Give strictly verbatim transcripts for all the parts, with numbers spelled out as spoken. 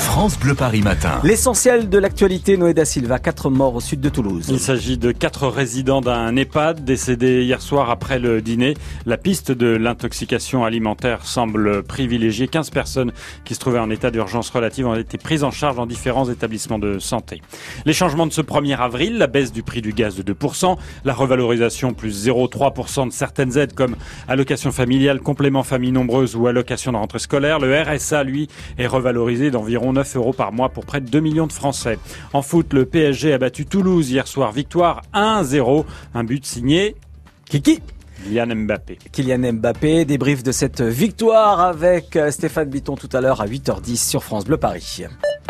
France Bleu Paris Matin. L'essentiel de l'actualité, Noé da Silva, quatre morts au sud de Toulouse. Il s'agit de quatre résidents d'un EHPAD décédés hier soir après le dîner. La piste de l'intoxication alimentaire semble privilégier. quinze personnes qui se trouvaient en état d'urgence relative ont été prises en charge dans différents établissements de santé. Les changements de ce premier avril, la baisse du prix du gaz de deux pour cent, la revalorisation plus zéro virgule trois pour cent de certaines aides comme allocation familiale, complément famille nombreuse ou allocation de rentrée scolaire. Le R S A, lui, est revalorisé d'environ neuf euros par mois pour près de deux millions de Français. En foot, le P S G a battu Toulouse hier soir. Victoire un zéro. Un but signé Kiki Kylian Mbappé. Kylian Mbappé, débrief de cette victoire avec Stéphane Bitton tout à l'heure à huit heures dix sur France Bleu Paris.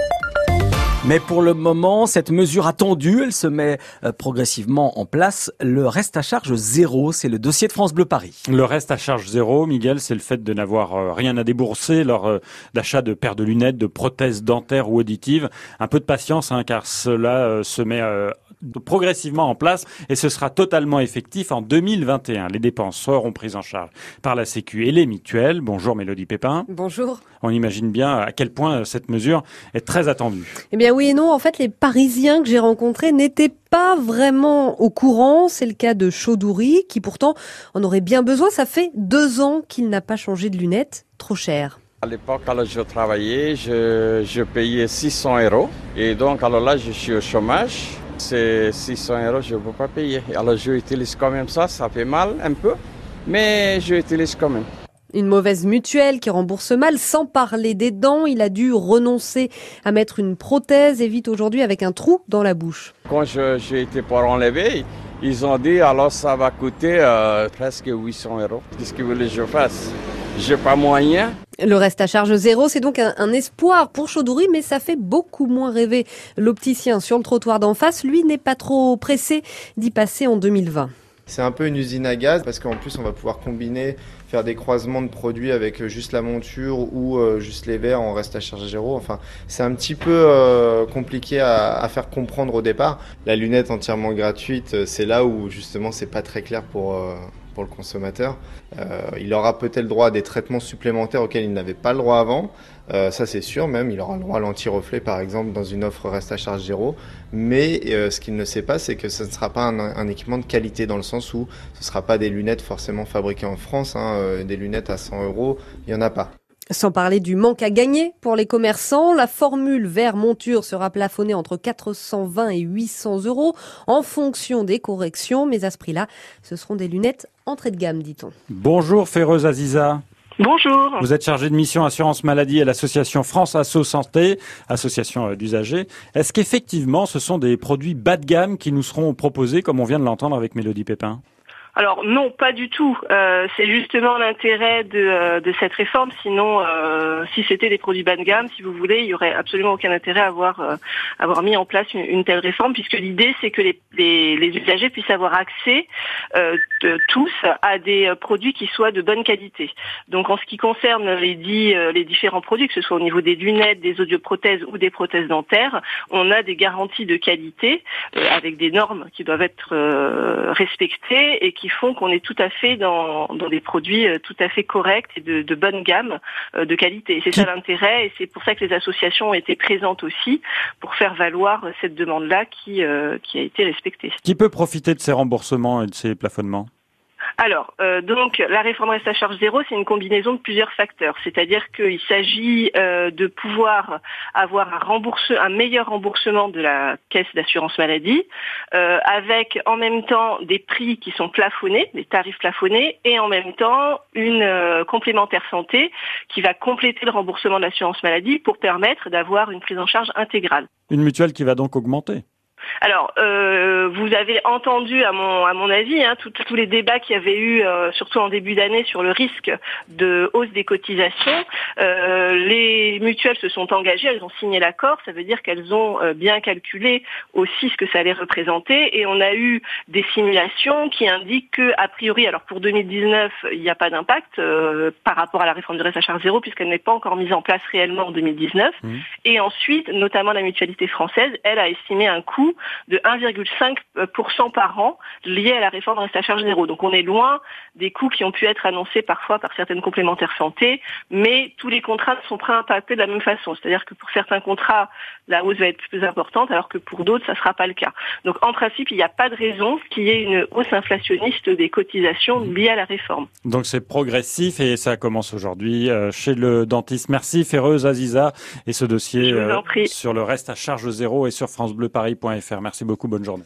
Mais pour le moment, cette mesure attendue, elle se met progressivement en place. Le reste à charge zéro, c'est le dossier de France Bleu Paris. Le reste à charge zéro, Miguel, c'est le fait de n'avoir rien à débourser lors d'achat de paires de lunettes, de prothèses dentaires ou auditives. Un peu de patience, hein, car cela se met euh, progressivement en place et ce sera totalement effectif en deux mille vingt et un. Les dépenses seront prises en charge par la Sécu et les mutuelles. Bonjour Mélodie Pépin. Bonjour. On imagine bien à quel point cette mesure est très attendue. Eh bien oui et non, en fait les Parisiens que j'ai rencontrés n'étaient pas vraiment au courant. C'est le cas de Chaudhoury qui pourtant en aurait bien besoin. Ça fait deux ans qu'il n'a pas changé de lunettes, trop cher. À l'époque, alors je travaillais, je, je payais six cents euros et donc alors là je suis au chômage. C'est six cents euros, je ne peux pas payer. Alors je utilise quand même ça, ça fait mal un peu, mais je utilise quand même. Une mauvaise mutuelle qui rembourse mal, sans parler des dents. Il a dû renoncer à mettre une prothèse et vit aujourd'hui avec un trou dans la bouche. Quand je, j'ai été pour enlever, ils ont dit alors ça va coûter euh, presque huit cents euros. Qu'est-ce que vous voulez que je fasse? J'ai pas moyen. Le reste à charge zéro, c'est donc un, un espoir pour Chaudhoury, mais ça fait beaucoup moins rêver. L'opticien sur le trottoir d'en face, lui, n'est pas trop pressé d'y passer en deux mille vingt. C'est un peu une usine à gaz parce qu'en plus on va pouvoir combiner, faire des croisements de produits avec juste la monture ou euh, juste les verres en reste à charge zéro. Enfin, c'est un petit peu euh, compliqué à, à faire comprendre au départ. La lunette entièrement gratuite, c'est là où justement c'est pas très clair pour euh, pour le consommateur. Euh, il aura peut-être le droit à des traitements supplémentaires auxquels il n'avait pas le droit avant. Euh, ça c'est sûr même, il aura le droit à l'anti-reflet par exemple dans une offre reste à charge zéro. Mais euh, ce qu'il ne sait pas, c'est que ce ne sera pas un, un équipement de qualité dans le sens où ce ne sera pas des lunettes forcément fabriquées en France. Hein, euh, des lunettes à cent euros, il n'y en a pas. Sans parler du manque à gagner pour les commerçants, la formule verre monture sera plafonnée entre quatre cent vingt et huit cents euros en fonction des corrections. Mais à ce prix-là, ce seront des lunettes entrée de gamme, dit-on. Bonjour Féreuse Aziza. Bonjour. Vous êtes chargée de mission assurance maladie à l'association France Asso Santé, association d'usagers. Est-ce qu'effectivement ce sont des produits bas de gamme qui nous seront proposés comme on vient de l'entendre avec Mélodie Pépin ? Alors non, pas du tout. Euh, c'est justement l'intérêt de, euh, de cette réforme. Sinon, euh, si c'était des produits bas de gamme, si vous voulez, il y aurait absolument aucun intérêt à avoir euh, avoir mis en place une, une telle réforme, puisque l'idée c'est que les, les, les usagers puissent avoir accès euh, de, tous à des produits qui soient de bonne qualité. Donc en ce qui concerne les dix euh, les différents produits, que ce soit au niveau des lunettes, des audioprothèses ou des prothèses dentaires, on a des garanties de qualité euh, avec des normes qui doivent être euh, respectées et qui font qu'on est tout à fait dans, dans des produits tout à fait corrects et de, de bonne gamme, euh, de qualité. Et c'est ça l'intérêt, et c'est pour ça que les associations ont été présentes aussi, pour faire valoir cette demande-là qui, euh, qui a été respectée. Qui peut profiter de ces remboursements et de ces plafonnements ? Alors, euh, donc, la réforme reste à charge zéro, c'est une combinaison de plusieurs facteurs. C'est-à-dire qu'il s'agit euh, de pouvoir avoir un, rembourse, un meilleur remboursement de la caisse d'assurance maladie, euh, avec en même temps des prix qui sont plafonnés, des tarifs plafonnés, et en même temps une euh, complémentaire santé qui va compléter le remboursement de l'assurance maladie pour permettre d'avoir une prise en charge intégrale. Une mutuelle qui va donc augmenter ? Alors, euh, vous avez entendu, à mon à mon avis, hein, tous les débats qu'il y avait eu, euh, surtout en début d'année, sur le risque de hausse des cotisations. Euh, les mutuelles se sont engagées, elles ont signé l'accord. Ça veut dire qu'elles ont euh, bien calculé aussi ce que ça allait représenter. Et on a eu des simulations qui indiquent que, a priori, alors pour deux mille dix-neuf, il n'y a pas d'impact euh, par rapport à la réforme du reste à charge zéro, puisqu'elle n'est pas encore mise en place réellement en deux mille dix-neuf. Mmh. Et ensuite, notamment la mutualité française, elle a estimé un coût de un virgule cinq pour cent par an liés à la réforme reste à charge zéro. Donc on est loin des coûts qui ont pu être annoncés parfois par certaines complémentaires santé, mais tous les contrats ne sont pas impactés de la même façon. C'est-à-dire que pour certains contrats, la hausse va être plus importante, alors que pour d'autres, ça ne sera pas le cas. Donc en principe, il n'y a pas de raison qu'il y ait une hausse inflationniste des cotisations liées à la réforme. Donc c'est progressif et ça commence aujourd'hui euh, chez le dentiste. Merci Féreuse Aziza et ce dossier euh, sur le reste à charge zéro et sur francebleuparis point fr. Merci beaucoup, bonne journée.